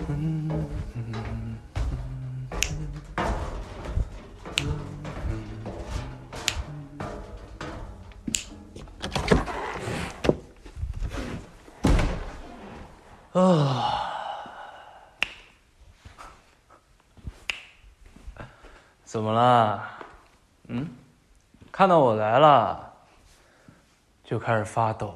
怎么了？看到我来了，就开始发抖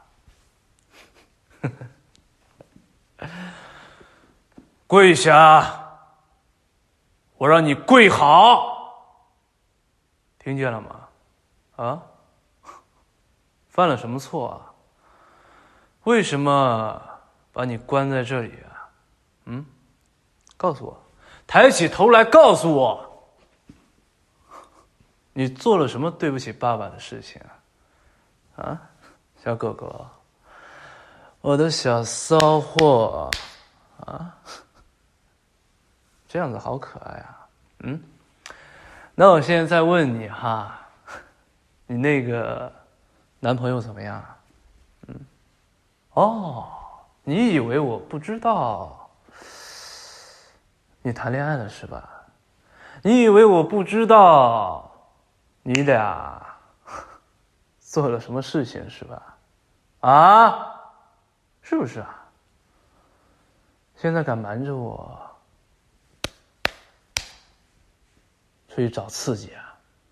了。跪下！我让你跪好，听见了吗？啊？犯了什么错啊？为什么把你关在这里啊？告诉我，抬起头来告诉我，你做了什么对不起爸爸的事情啊？啊，小狗狗，我的小骚货啊，这样子好可爱啊。那我现在再问你哈，你那个男朋友怎么样？哦，你以为我不知道你谈恋爱了是吧？你以为我不知道你俩做了什么事情是吧？啊，是不是啊？现在敢瞒着我出去找刺激啊？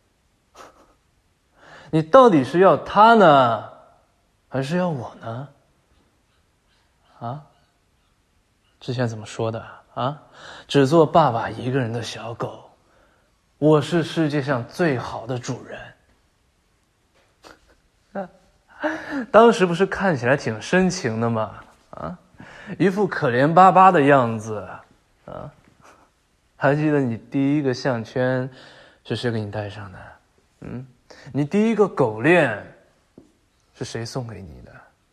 你到底是要他呢，还是要我呢？啊？之前怎么说的啊？只做爸爸一个人的小狗，我是世界上最好的主人。当时不是看起来挺深情的吗？啊，一副可怜巴巴的样子啊。还记得你第一个项圈是谁给你戴上的？你第一个狗链是谁送给你的？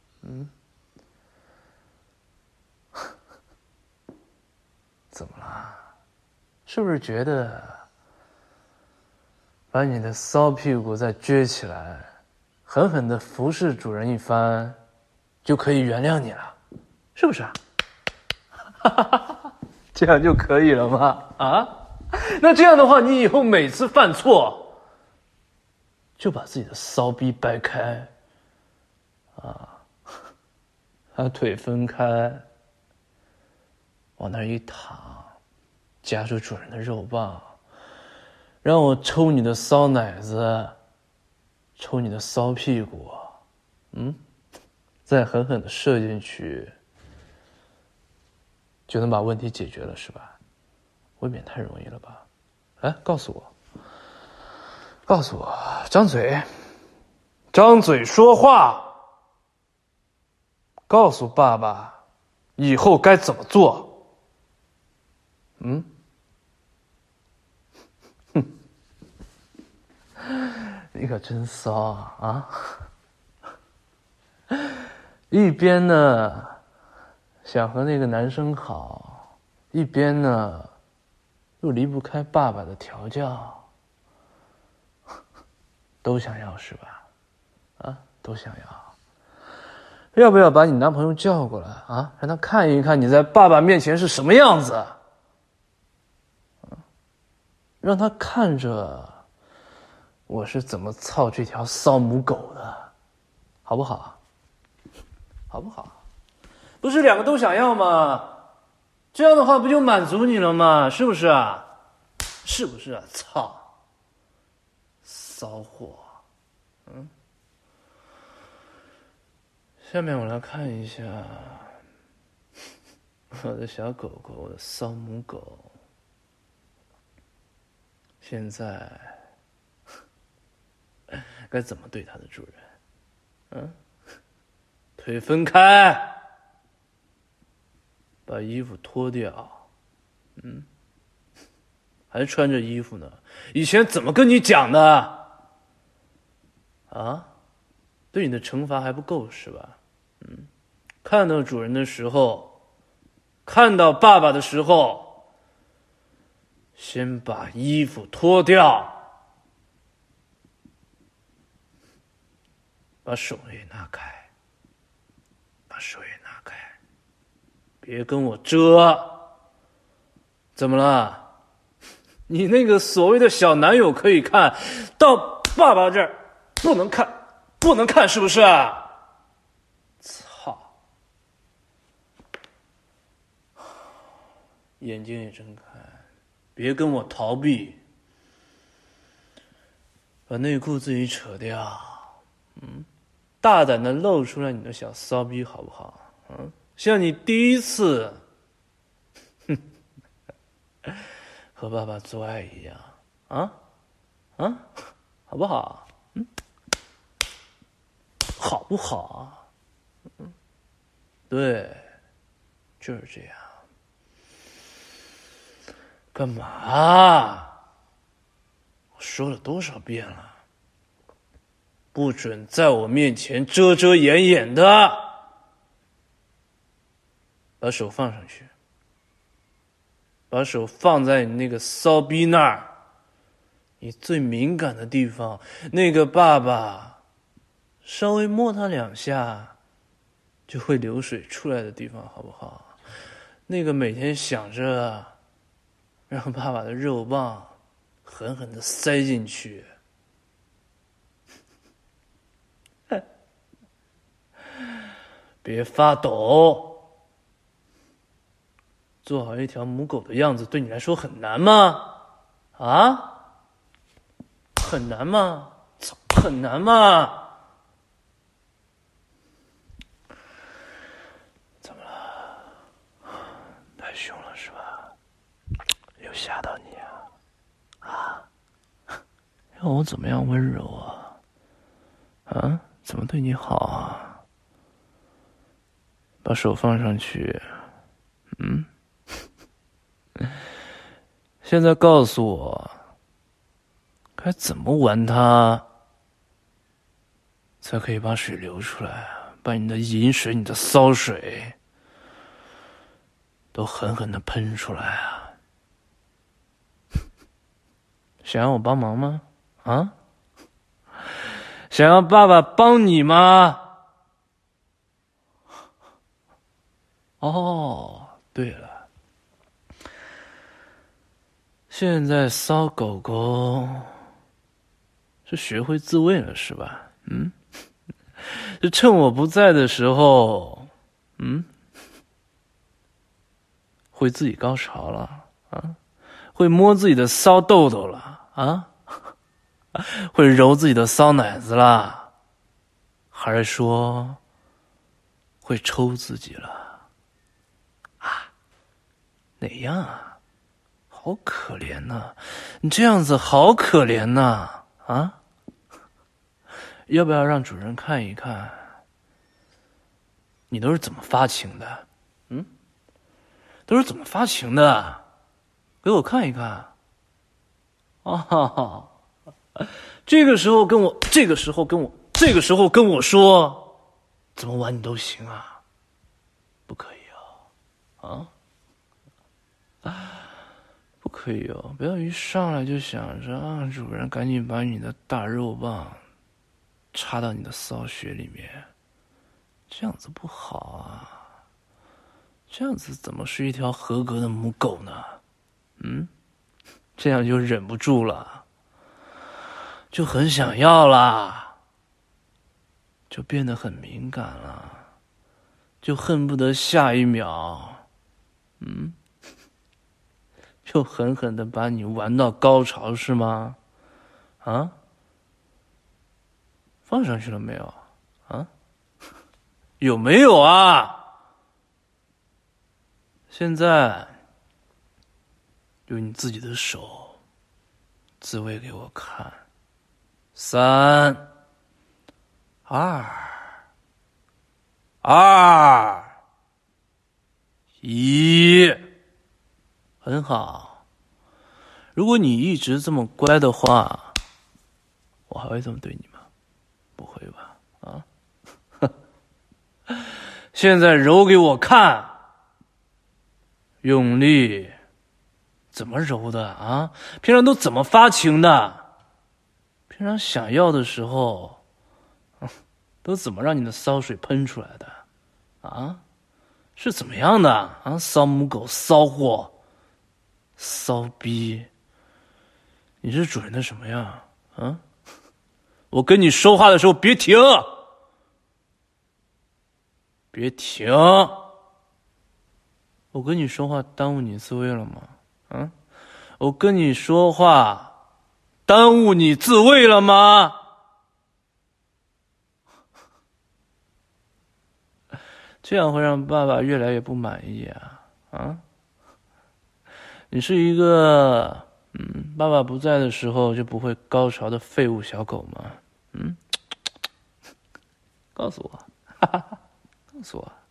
怎么了？是不是觉得把你的骚屁股再撅起来，狠狠地服侍主人一番，就可以原谅你了？是不是啊？这样就可以了吗？啊？那这样的话，你以后每次犯错，就把自己的骚逼掰开，把腿分开，往那儿一躺，夹住主人的肉棒，让我抽你的骚奶子，抽你的骚屁股，再狠狠地射进去，就能把问题解决了是吧？未免太容易了吧？来，告诉我，张嘴说话，告诉爸爸以后该怎么做。你可真骚啊！一边呢想和那个男生好，一边呢又离不开爸爸的调教，都想要是吧？啊，都想要。要不要把你男朋友叫过来啊？让他看一看你在爸爸面前是什么样子，让他看着我是怎么操这条骚母狗的，好不好？好不好？不是两个都想要吗？这样的话不就满足你了吗？是不是啊？是不是啊？操，骚货！下面我来看一下我的小狗狗，我的骚母狗，现在该怎么对它的主人？腿分开，把衣服脱掉，还穿着衣服呢。以前怎么跟你讲的？啊？对你的惩罚还不够是吧？看到主人的时候，看到爸爸的时候，先把衣服脱掉，把手也拿开，别跟我遮。 怎么了？你那个所谓的小男友可以看，到爸爸这儿不能看，不能看，是不是？操！眼睛也睁开，别跟我逃避，把内裤自己扯掉，大胆的露出来你的小骚逼好不好？像你第一次和爸爸做爱一样，好不好？好不好？对，就是这样。干嘛？我说了多少遍了，不准在我面前遮遮掩掩的。把手放上去，把手放在你那个骚逼那儿，你最敏感的地方，那个爸爸稍微摸他2下就会流水出来的地方，好不好？那个每天想着让爸爸的肉棒狠狠地塞进去，别发抖，做好一条母狗的样子对你来说很难吗？很难吗？很难吗？怎么了？太凶了是吧？有吓到你让我怎么样温柔啊？怎么对你好啊？把手放上去。现在告诉我，该怎么玩它，才可以把水流出来，把你的饮水、你的骚水都狠狠地喷出来啊！想让我帮忙吗？想要爸爸帮你吗？哦，对了，现在骚狗狗是学会自慰了是吧？是趁我不在的时候，会自己高潮了会摸自己的骚豆豆了会揉自己的骚奶子了，还是说会抽自己了哪样啊？好可怜呐，你这样子好可怜呐要不要让主人看一看你都是怎么发情的？都是怎么发情的？给我看一看这个时候跟我说怎么玩你都行啊？不可以不可以不要一上来就想着主人赶紧把你的大肉棒插到你的骚穴里面，这样子不好这样子怎么是一条合格的母狗呢？这样就忍不住了，就很想要啦，就变得很敏感了，就恨不得下一秒就狠狠地把你玩到高潮是吗？放上去了没有有没有现在用你自己的手自慰给我看，3、2、1，很好。如果你一直这么乖的话，我还会这么对你吗？不会吧？现在揉给我看，用力，怎么揉的平常都怎么发情的？平常想要的时候都怎么让你的骚水喷出来的是怎么样的骚母狗骚货骚逼，你是主人的什么呀？啊？我跟你说话的时候别停，别停！我跟你说话耽误你自慰了吗？啊？我跟你说话耽误你自慰了吗？这样会让爸爸越来越不满意啊！啊？你是一个爸爸不在的时候就不会高潮的废物小狗吗？告诉我，哈哈，告诉我。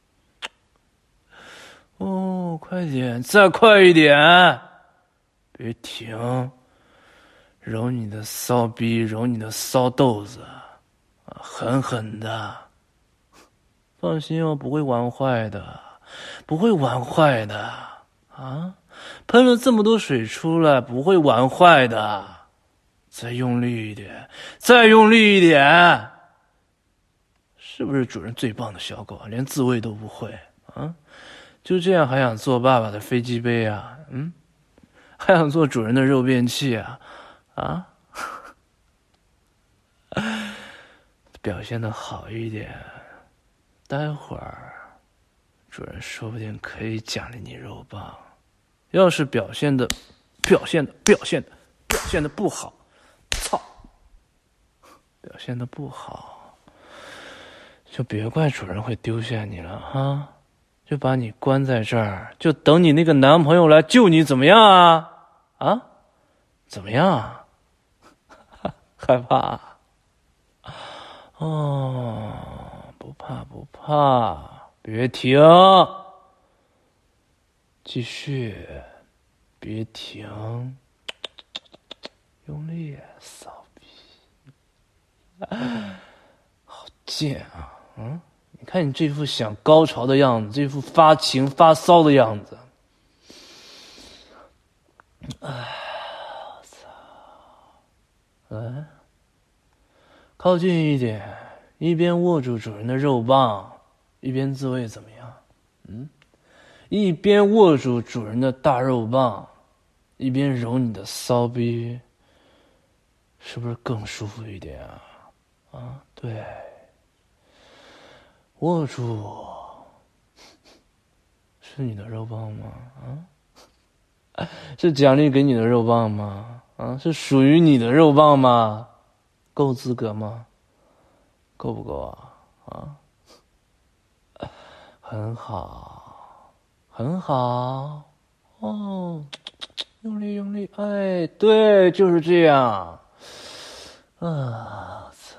哦，快点，再快一点，别停！揉你的骚逼，揉你的骚豆子，狠狠的。放心哦，不会玩坏的，不会玩坏的啊！喷了这么多水出来，不会玩坏的。再用力一点，再用力一点。是不是主人最棒的小狗啊？连自慰都不会啊？就这样还想做爸爸的飞机杯啊？还想做主人的肉便器啊？啊？表现得好一点，待会儿主人说不定可以奖励你肉棒。要是表现的不好，操！表现的不好，就别怪主人会丢下你了哈，就把你关在这儿，就等你那个男朋友来救你，怎么样啊？啊？怎么样？害怕？哦，不怕不怕，别停，继续，别停，用力，骚逼，好贱啊！你看你这副想高潮的样子，这副发情发骚的样子，我操！来，靠近一点，一边握住主人的肉棒，一边自慰，怎么样？一边握住主人的大肉棒，一边揉你的骚逼，是不是更舒服一点啊？对，握住，是你的肉棒吗？是奖励给你的肉棒吗？是属于你的肉棒吗？够资格吗？够不够啊？很好，很好，哦，用力用力，哎，对，就是这样。操，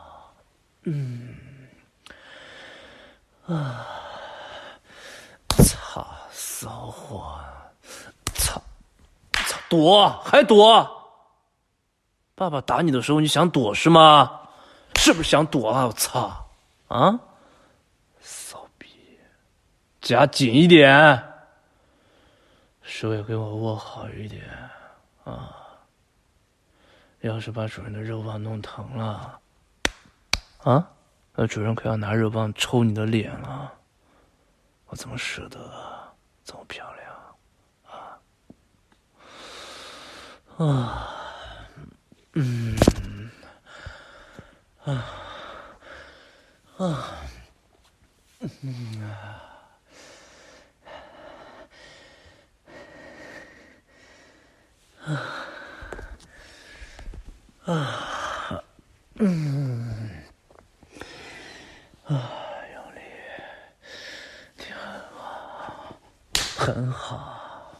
操，骚货，操，躲还躲？爸爸打你的时候，你想躲是吗？是不是想躲啊？我操！啊，骚逼，夹紧一点，手也给我握好一点啊！要是把主人的肉棒弄疼了，那主人可要拿肉棒抽你的脸了。我怎么舍得？这么漂亮用力，挺好，很好，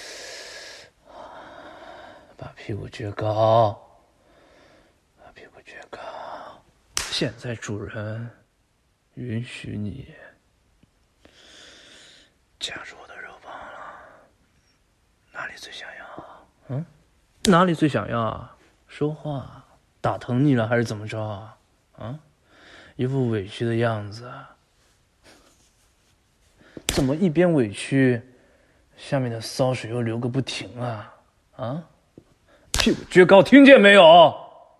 把屁股撅高，把屁股撅高。现在主人允许你加入我的肉棒了，哪里最想要？哪里最想要啊？说话，打疼你了还是怎么着啊？一副委屈的样子，怎么一边委屈，下面的骚水又流个不停啊？屁股撅高，听见没有？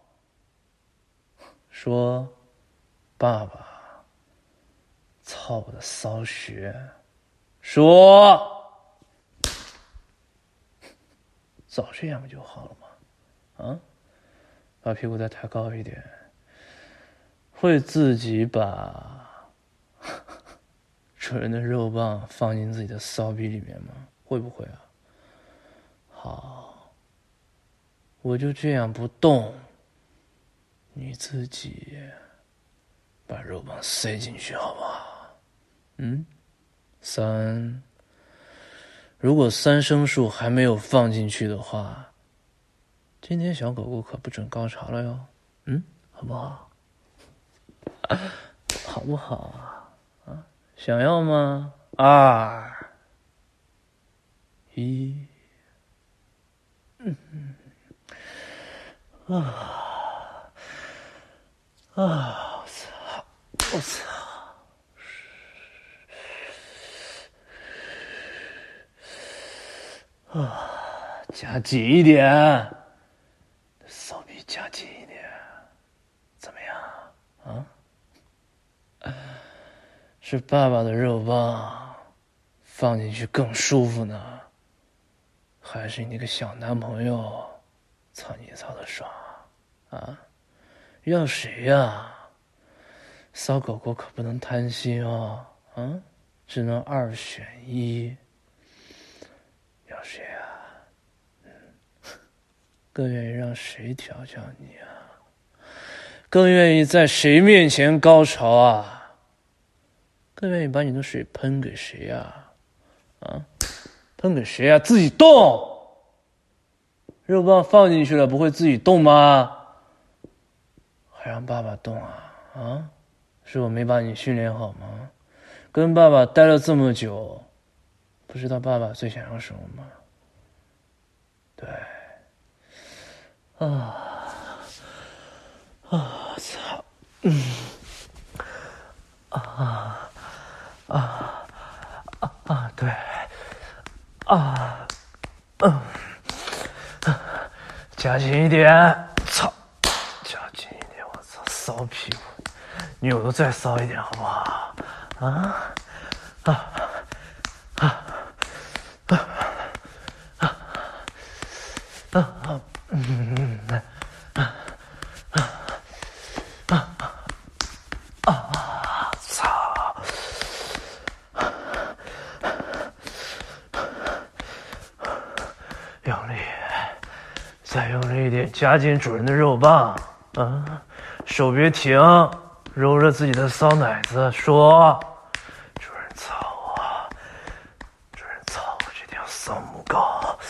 说，爸爸，操我的骚穴！说， 早这样不就好了吗？啊，把屁股再抬高一点。会自己把主人的肉棒放进自己的骚逼里面吗？会不会啊？好，我就这样不动，你自己把肉棒塞进去好不好？3，如果3声数还没有放进去的话，今天小狗狗可不准高潮了哟。好不好？好不好啊？想要吗？2、1，我操！加紧一点，骚逼加紧一点，怎么样？是爸爸的肉棒放进去更舒服呢，还是你那个小男朋友操你操的爽啊？要谁呀？骚狗狗可不能贪心哦，只能2选1。要谁啊？更愿意让谁调教你啊？更愿意在谁面前高潮啊？更愿意把你的水喷给谁呀？喷给谁呀？自己动！肉棒放进去了，不会自己动吗？还让爸爸动啊？是我没把你训练好吗？跟爸爸待了这么久，不知道爸爸最想要什么吗？对。操！对。加紧一点！操！加紧一点！我操！骚屁股！扭的再骚一点好不好？操！用力，再用力一点，夹紧主人的肉棒，手别停，揉着自己的骚奶子，说：“主人操我，主人操我这条骚母狗！”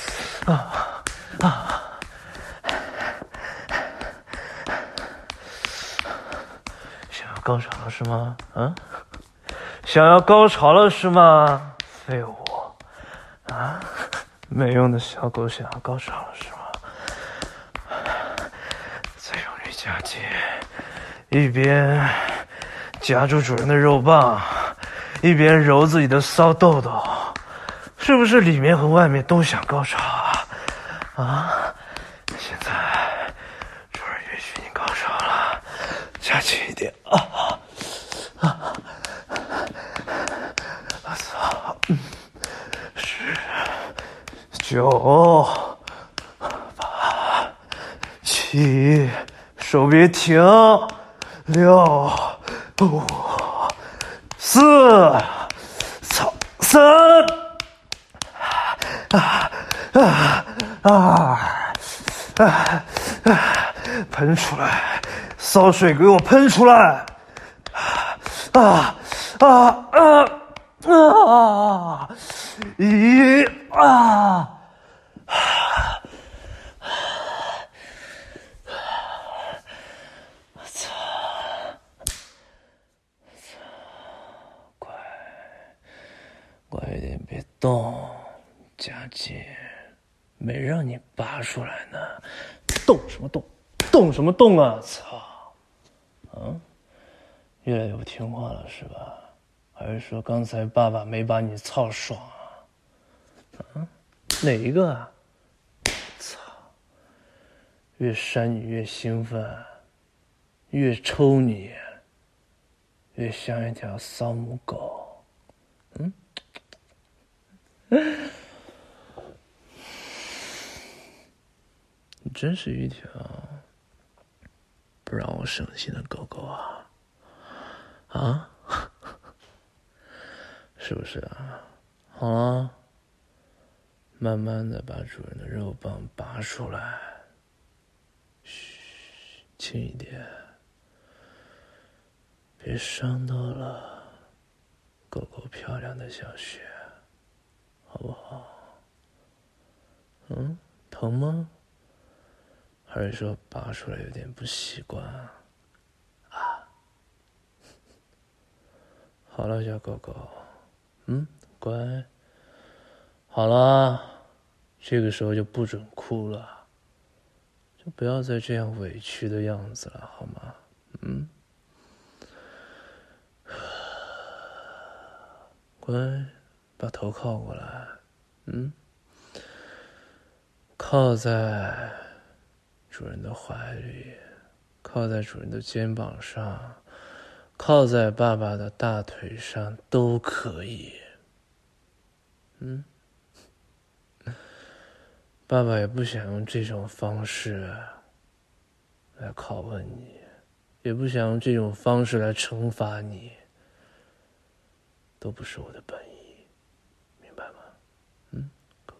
想要高潮了是吗？想要高潮了是吗？废物！没用的小狗想要高潮了是吗？再用力夹紧，一边夹住主人的肉棒，一边揉自己的骚豆豆，是不是里面和外面都想高潮啊？现在主人允许你高潮了，夹紧一点我操！10、9、8、7，手别停，6、5、4，操，3，2，喷出来，骚水给我喷出来！乖一点，别动，夹紧，没让你拔出来呢，动什么动？动什么动啊！操！越来越不听话了是吧？还是说刚才爸爸没把你操爽啊？哪一个啊？操！越扇你越兴奋，越抽你越像一条骚母狗。 真是一条不让我省心的狗狗啊！啊，是不是啊？好了，慢慢的把主人的肉棒拔出来，嘘，轻一点，别伤到了狗狗漂亮的小穴，好不好？疼吗？还是说拔出来有点不习惯啊？好了，小狗狗，乖，好了，这个时候就不准哭了，就不要再这样委屈的样子了，好吗？乖，把头靠过来，靠在主人的怀里，靠在主人的肩膀上，靠在爸爸的大腿上都可以。爸爸也不想用这种方式来拷问你，也不想用这种方式来惩罚你，都不是我的本意，明白吗？狗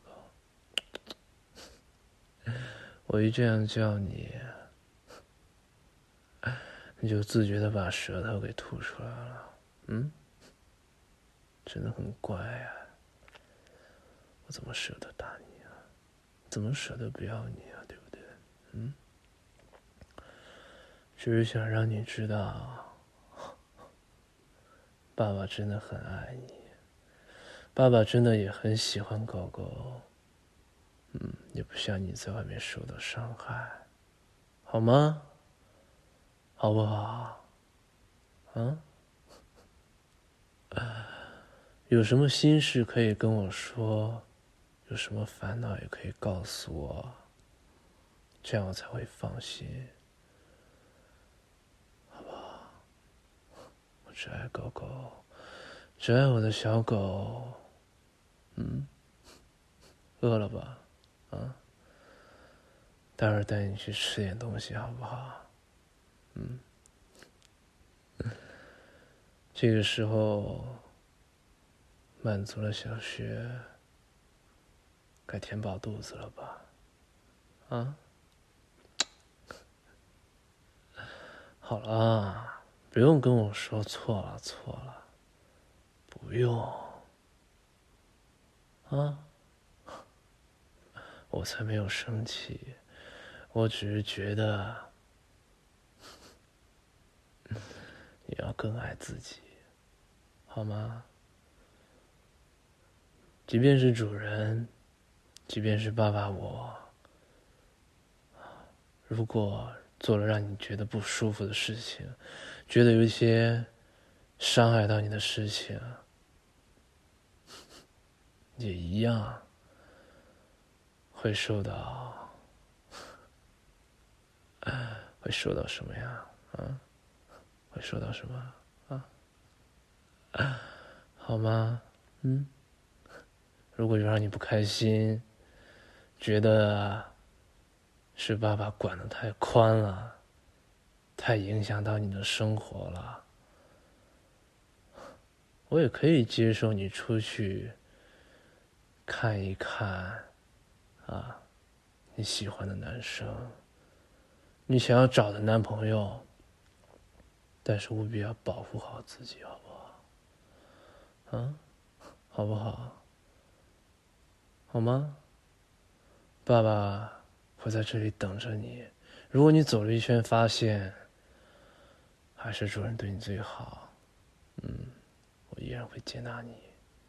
狗，我一这样叫你，你就自觉地把舌头给吐出来了，真的很乖啊，我怎么舍得打你啊？怎么舍得不要你啊？对不对？只是想让你知道，爸爸真的很爱你，爸爸真的也很喜欢狗狗，也不想你在外面受到伤害，好吗？好不好？有什么心事可以跟我说，有什么烦恼也可以告诉我，这样我才会放心，好不好？我只爱狗狗，只爱我的小狗。饿了吧？待会儿带你去吃点东西，好不好？这个时候满足了小穴，该填饱肚子了吧？好了，不用跟我说错了，不用我才没有生气，我只是觉得你要更爱自己，好吗？即便是主人，即便是爸爸我，如果做了让你觉得不舒服的事情，觉得有一些伤害到你的事情，也一样会受到什么呀？会受到什么？好吗？如果有让你不开心，觉得是爸爸管得太宽了，太影响到你的生活了，我也可以接受你出去看一看你喜欢的男生，你想要找的男朋友，但是务必要保护好自己，好不好？好不好？好吗？爸爸会在这里等着你，如果你走了一圈发现还是主人对你最好，我依然会接纳你。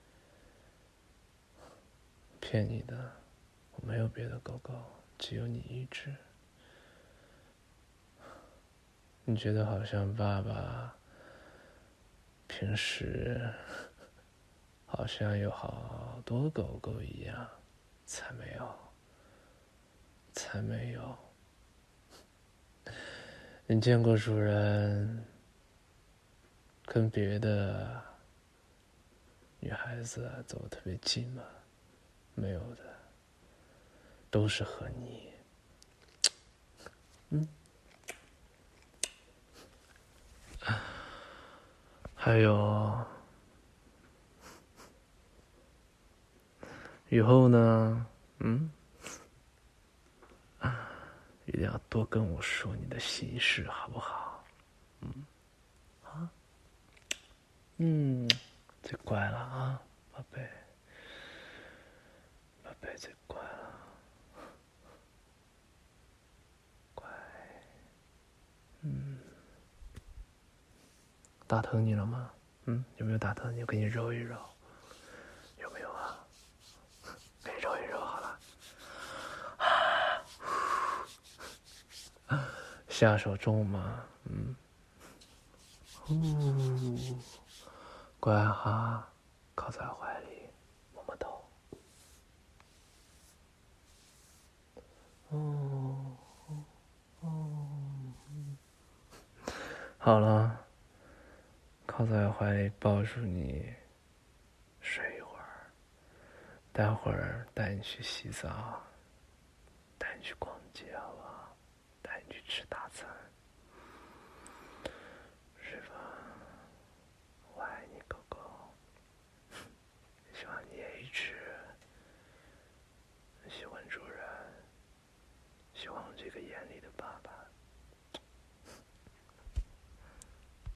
骗你的，我没有别的狗狗，只有你一只。你觉得好像爸爸平时好像有好多狗狗一样，才没有。你见过主人跟别的女孩子走得特别近吗？没有的，都是和你。 还有，以后呢，一定要多跟我说你的心事，好不好？最乖了啊，宝贝，宝贝最乖了，乖。打疼你了吗？有没有打疼你？我给你揉一揉，有没有啊？给你揉一揉好了。下手重吗？乖哈，靠在怀里，摸摸头。好了，靠在怀里，抱住你，睡一会儿。待会儿带你去洗澡，带你去逛街，好不好？带你去吃大餐。